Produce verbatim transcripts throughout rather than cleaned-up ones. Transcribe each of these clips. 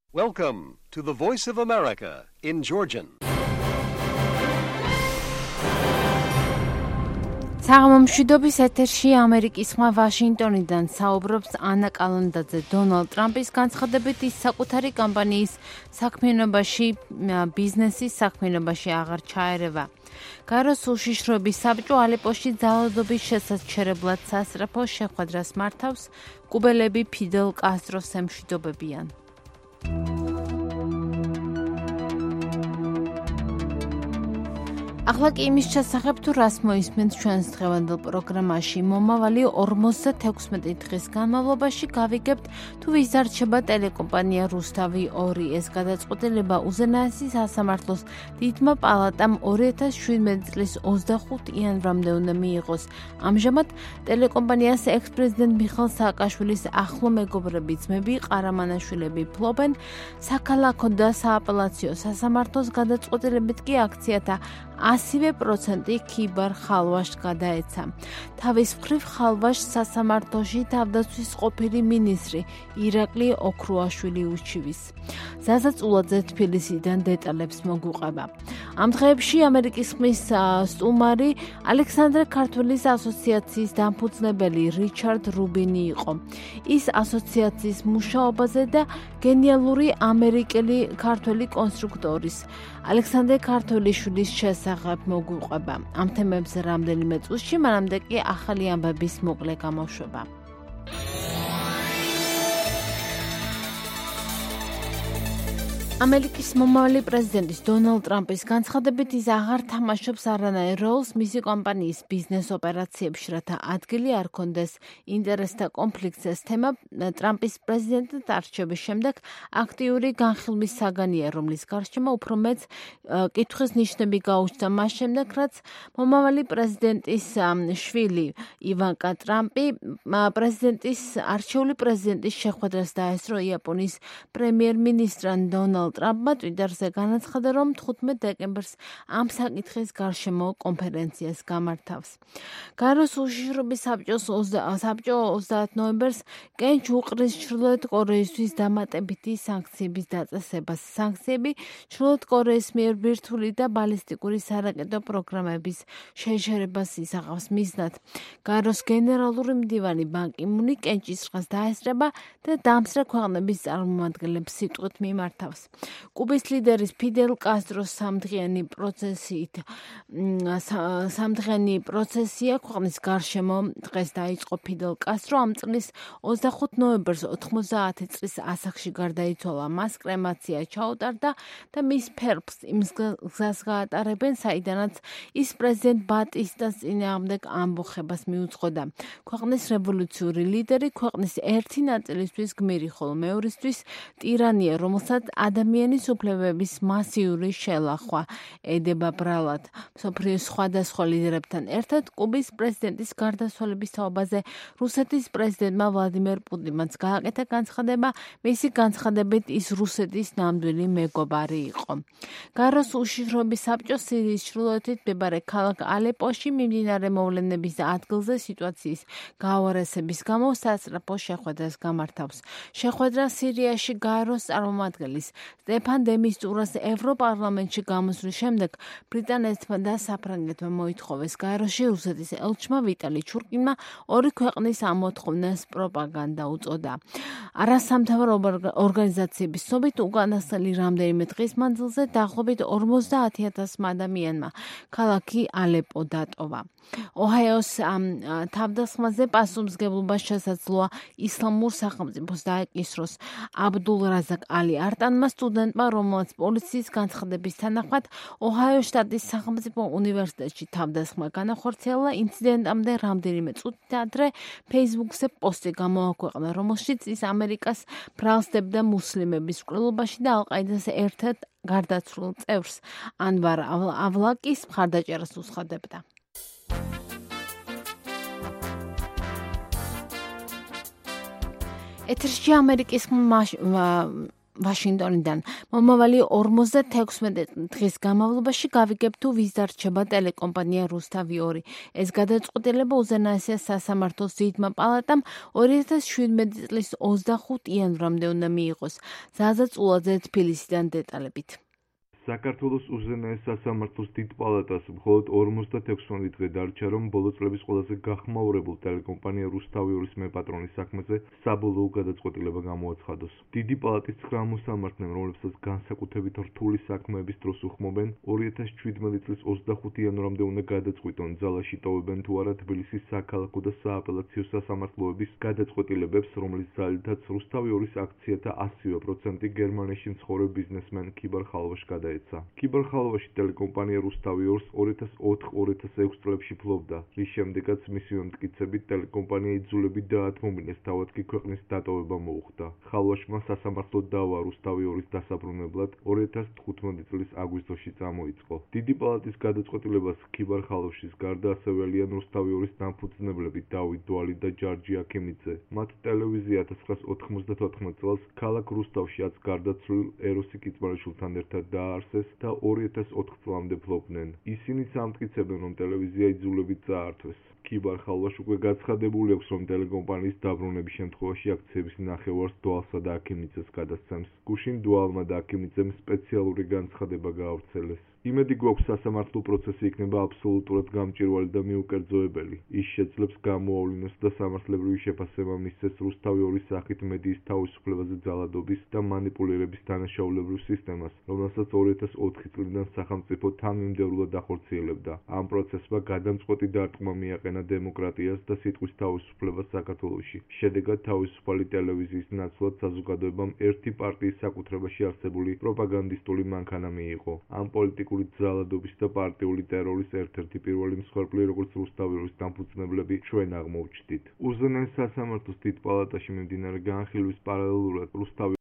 Welcome to the Voice of America in Georgian. საღამომშვიდობის ეთერში ამერიკის ხმა ვაშინგტონიდან საუბრობს ანა კალანდაძე. დონალდ ტრამპის განცხადებით ის საკუთარი კამპანიის საქმიანობაში, ბიზნესის საქმიანობაში აღარ ჩაერევა. გაეროს უშიშროების საბჭო ალეპოში ძალადობის შესაჩერებლად სასწრაფო შეხვედრას მართავს, კუბელები ფიდელ კასტროს ემშვიდობებიან. ახლა კი იმის შესახებ თუ რას მოისმენთ ჩვენს დღევანდელ პროგრამაში. მომავალი ორმოცდათექვსმეტი დღის განმავლობაში გავიგებთ თუ ვიზარჩება ტელეკომპანია რუსთავი ორი. ეს გადაწყვეტილება უზენაესი სასამართლოს დიდმა პალატამ ორი ათას შვიდმეტი წლის ოცდახუთი იანვრამდე უნდა მიიღოს. ამჟამად ტელეკომპანიას ექს-პრეზიდენტ მიხეილ სააკაშვილის ახლო მეგობრები ძმები ყარამანაშვილები ფლობენ. საქალაქო და სააპელაციო სასამართლოს გადაწყვეტილებით კი აქციათა ასივე პროცენტი ქიბარ ხალვაშს გადაეცა. თავის მხრივ ხალვაშს სასამართლოში თავდაცვის ყოფილი მინისტრი ირაკლი ოქრუაშვილი უჩივის. ზაზა წულაძე თბილისიდან დეტალებს მოგვიყვება. ამ დღეებში ამერიკის ხმის სტუმარი ალექსანდრე ქართველის ასოციაციის დამფუძნებელი რიჩარდ რუბინი იყო. ის ასოციაციის მუშაობაზე და გენიალური ამერიკელი ქართველი კონსტრუქტორის ალექსანდრე ქართველიშვილის შესახებ მოგვიყვება. ამ თემებზე რამდენიმე წუთში, მანამდე კი ახალი ამბების მოკლე გამოშვება. ამერიკის მომავალი პრეზიდენტის დონალდ ტრამპის განცხადებით ის აღარ თამაშობს არანაირ როლს მისი კომპანიის ბიზნეს ოპერაციებში, რათა ადგილი არ ჰქონდეს ინტერესთა კონფლიქტს. ეს თემა ტრამპის პრეზიდენტად არჩევის შემდეგ აქტიური განხილვის საგანია, რომლის გარშემო უფრო მეც კითხვის ნიშნები გაუჩნდა მას შემდეგ, რაც მომავალი პრეზიდენტის შვილი ივანკა ტრამპი პრეზიდენტის არჩეული პრეზიდენტის შეხვედრას დაესწრო იაპონიის პრემიერ-მინისტრთან დონალდ ტრამპმა ტვიტერზე განაცხადა, რომ თხუთმეტ დეკემბერს ამ საკითხის გარშემო კონფერენციას გამართავს. გაეროს უშიშროების საბჭოს საბჭო ოცდაათ ნოემბერს კენჭ უყრის ჩრდილოეთ კორეისთვის დამატებითი სანქციების დაწესებას. სანქციები ჩრდილოეთ კორეის მიერ ბირთვული და ბალისტიკური სარაკეტო პროგრამების შეშერებას ისახავს მიზნად. გაეროს გენერალური მდივანი ბან კი მუნი კენჭისყრას დაესწრება და დამსწრე ქვეყნების წარმომადგენლებს სიტყვით მიმართავს. კუბის ლიდერის ფიდელ კასტროს სამდღიანი პროცესით სამდღიანი პროცესია ქვეყნის გარშემო დღეს დაიწყო. ფიდელ კასტრო ამ წლის ოცდახუთი ნოემბერს ოთხმოცდაათი წლის ასაკში გარდაიცვალა. მას კრემაცია ჩაუტარდა და მის ფერფლს იმ გზას გაატარებენ, საიდანაც ის პრეზიდენტ ბატისტას წინააღმდეგ ამბოხებას მიუძღოდა. ქვეყნის რევოლუციური ლიდერი ქვეყნის ერთი ნაწილისთვის გმირი, ხოლო მეორისთვის ტირანია, რომელსაც ადამიანის უფლებების მასიური შელახვა ედება ბრალად. მსოფლიოს სხვადასხვა ლიდერებთან ერთად კუბის პრეზიდენტის გარდაცვალების თაობაზე რუსეთის პრეზიდენტმა ვლადიმერ პუტინმაც გააკეთა განცხადება. მისი განცხადებით ის რუსეთის ნამდვილი მეგობარი იყო. გაეროს უშიშროების საბჭო სირიის ჩრდილოეთით მდებარე ქალაქ ალეპოში მიმდინარე მოვლენების ადგილზე სიტუაციის გაუარესების გამო სასწრაფო შეხვედრას გამართავს. შეხვედრა სირიაში გაეროს წარმომადგენლის სტეფან დე მისტურას ევროპარლამენტში გამოსვლის შემდეგ ბრიტანეთმა და საფრანგეთმა მოითხოვეს. გაეროში რუსეთის ელჩმა ვიტალი ჩურკინმა ორი ქვეყნის ამოთხოვნას პროპაგანდა უწოდა. არასამთავრო ორგანიზაციების ცნობით უკანასკნელი რამდენიმე დღის მანძილზე დაახლოებით ორმოცდაათი ათასმა ადამიანმა ქალაქი ალეპო დატოვა. ოჰაიოს თავდასხმაზე პასუხისმგებლობა შესაძლოა ისლამურ სახელმწიფოს დაეკისროს. აბდულ რაზაკ ალი არტანმა სტუდენტმა, რომელსაც პოლიციის განცხადების თანახმად ოჰაიოს შტატის სახელმწიფო უნივერსიტეტში თავდასხმა განახორციელა, ინციდენტამდე რამდენიმე წუთით ადრე ფეისბუქზე პოსტი გამოაქვეყნა, რომელშიც ის ამერიკას ბრალსდებდა მუსლიმების მკვლელობაში და ალ-ყაიდას ერთ-ერთ გარდაცვლილ წევრს ანვარ ავლაკის მხარდაჭერას უცხადებდა. ეთერში ამერიკის ვაშინგტონიდან. მომავალი ორმოცდათექვსმეტი დღის განმავლობაში გავიგებ თუ ვის დარჩება ტელეკომპანია რუსთავი ორი. ეს გადაწყვეტილება უზენაესია სასამართლოს დიდმა პალატამ ორი ათას შვიდმეტი წლის ოცდახუთი იანვრამდე უნდა მიიღოს. ზაზა წულაძე თბილისიდან დეტალებით. საქართველოს უზენაეს სასამართლოს დიდ პალატას მხოლოდ ორმოცდათექვსმეტი დღე დარჩა, რომ ბოლო წლების ყველაზე გახმაურებულ ტელეკომპანია რუსთავი ორის მეპატრონის საქმეზე საბოლოო გადაწყვეტილება გამოაცხადოს. დიდი პალატის ცხრა მოსამართლემ, რომლებსაც განსაკუთრებით რთული საქმეების დროს უხმობენ, ორი ათას შვიდმეტი წლის ოცდახუთი იანვრამდე უნდა გადაწყვიტონ, ძალაში ტოვებენ თუ არა თბილისის საქალაქო და სააპელაციო სასამართლოების გადაწყვეტილებებს, რომლის ძალითაც რუსთავი ორის აქციათა ასივე პროცენტი გერმანიაში მცხოვრებ ბიზნესმენ ქიბარ ხალვაშს გადაეცა. ქიბარ ხალვაში ტელეკომპანია რუსთავი ორს ორი ათას ოთხ ორი ათას ექვს წლებში ფლობდა, რის შემდეგაც მისივე მტკიცებით ტელეკომპანია იძულებით დაათმობინეს, თავად კი ქვეყნის დატოვება მოუხდა. ხალვაშმა სასამართლო დავა რუსთავი ორის დასაბრუნებლად ორი ათას თხუთმეტი წლის აგვისტოში წამოიწყო. დიდი პალატის გადაწყვეტილებას ქიბარ ხალვაშის გარდა ასევე ალიან რუსთავი ორის დამფუძნებლები დავით დვალი და ჯარჯი აქიმიძე. მათ ტელევიზია ათას ცხრაას ოთხმოცდათოთხმეტ წელს ქალაქ რუსთავში აც გარდაცვლილ ეროსი კიწყმარიშვილთან ერთად დააარსეს და ორი ათას ოთხ წლამდე ფლობდნენ. ისინიც ამტკიცებენ, რომ ტელევიზია იძულებით წაართვეს. ქიბარ ხალვაშ უკვე გაცხადებული აქვს, რომ ტელეკომპანიის დაბრუნების შემთხვევაში აქციების ნახევარს დვალსა და აქიმიძეს გადასცემს. გუშინ დვალმა და აქიმიძემ სპეციალური განცხადება გაავრცელეს. იმედი გვაქვს, სასამართლო პროცესი იქნება აბსოლუტურად გამჭვირვალე და მიუკერძოებელი. ის შეძლებს გამოავლინოს და სამართლებრივი შეფასება მისცეს რუსთავი ორის სახით მედიის თავისუფლებაზე ძალადობის და მანიპულირების დანაშაულებრივ სისტემას, რომელსაც ორი ათას ოთხი წლიდან სახელმწიფო თანმიმდევრულად ახორციელებდა. ამ პროცესმა გადამწყვეტი დარტყმა მიაყენა დემოკრატიას და სიტყვის თავისუფლებას საქართველოში. შედეგად თავისუფალი ტელევიზიის ნაცვლად საზოგადოებამ ერთი პარტიის საკუთრებაში არსებული პროპაგანდისტული მანქანა მიიღო. ამ პოლიტიკ ძალადობის და პარტიული ტერორის ერთ-ერთი პირველი მსხვერპლი, როგორც რუსთავი ორის დამფუძნებლები ჩვენ აღმოვჩნდით. უზენაეს სასამართლოს დიდ პალატაში მიმდინარე განხილვის პარალელურად რუსთავი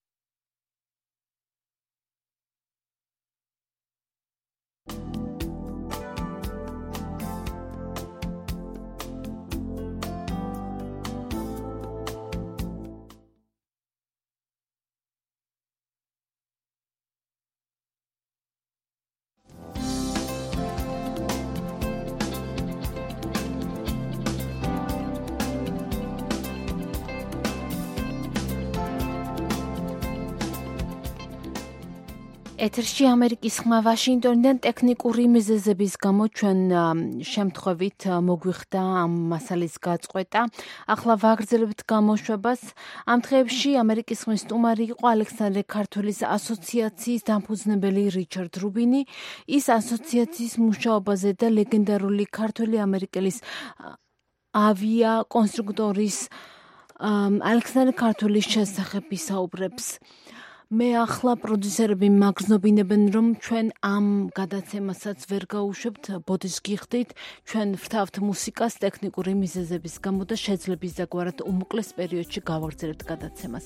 ეთერში ამერიკის ხმა ვაშინგტონიდან ტექნიკური მიზეზების გამო ჩვენ შემთხვევით მოგვიხდა ამ მასალის გაწყვეტა. ახლა ვაგრძელებთ გამოშვებას. ამ დღეებში ამერიკის ხმის სტუმარი იყო ალექსანდრე ქართველის ასოციაციის დამფუძნებელი რიჩარდ რუბინი. ის ასოციაციის მუშაობაზე და ლეგენდარული ქართველი ამერიკელის ავია კონსტრუქტორის ალექსანდრე ქართველის შესახებ ისაუბრებს. მე ახლა პროდიუსერები მაგზნობინებენ, რომ ჩვენ ამ გადაცემასაც ვერ გაუშვებთ, ბოდის გიხდით, ჩვენ ვრთავთ მუსიკას ტექნიკური მიზეზების გამო და შეძლებს ისაგვარად უმოკლეს პერიოდში გავაგრძელებთ გადაცემას.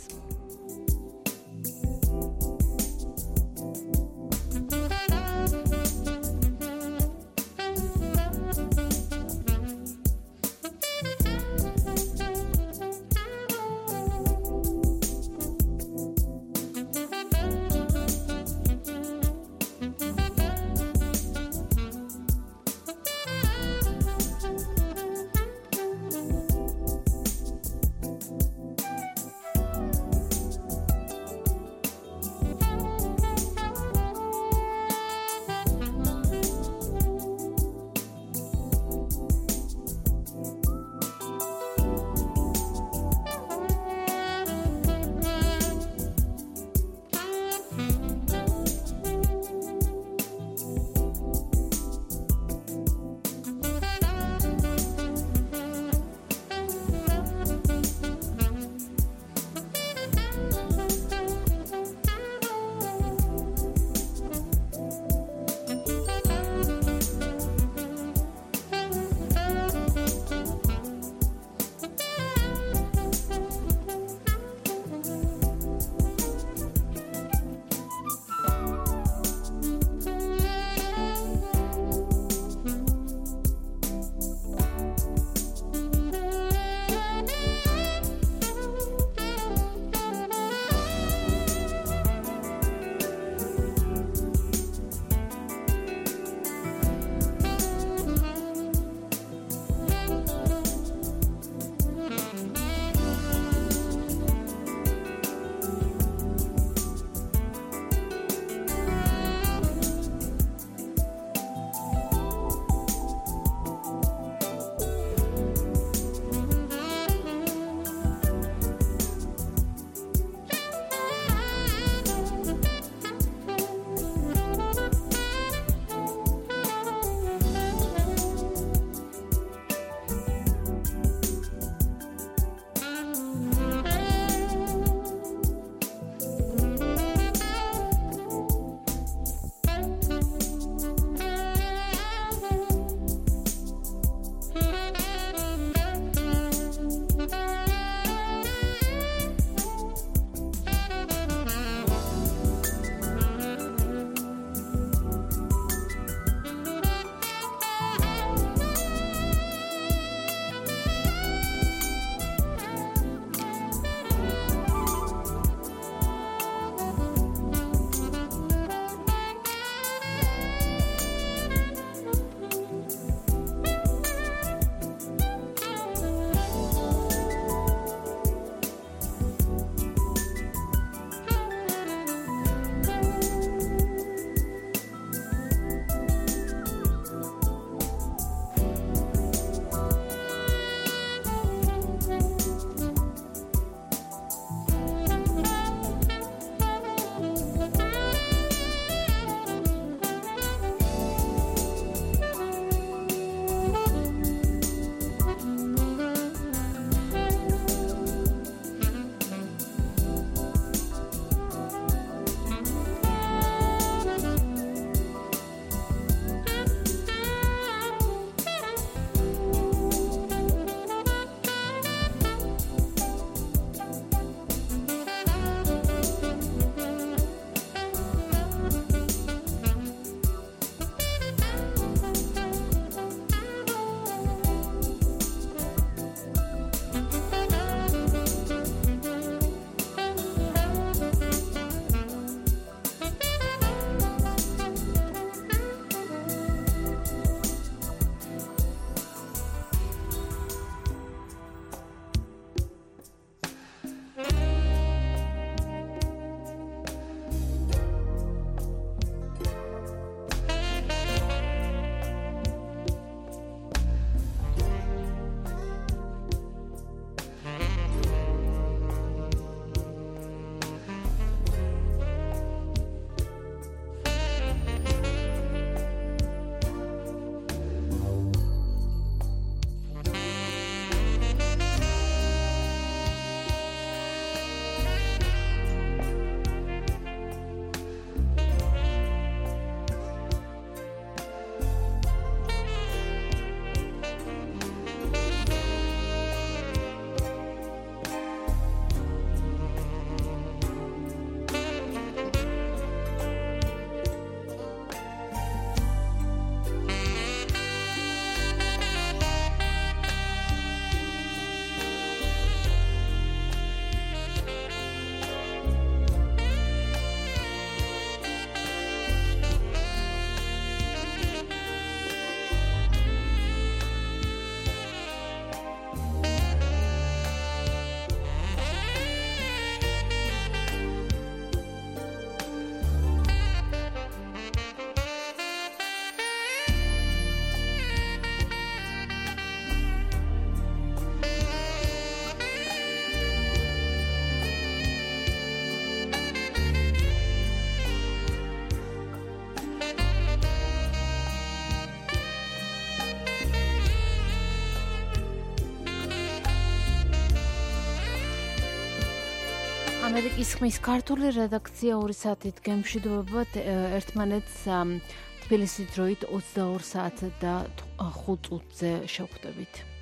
ამერიკის ხმის ქართული რედაქცია ორი საათით გემშვიდობებად ერთმანეთს თბილისის დროით ოცდაორ საათსა და ხუთ წუთზე შევხვდებით.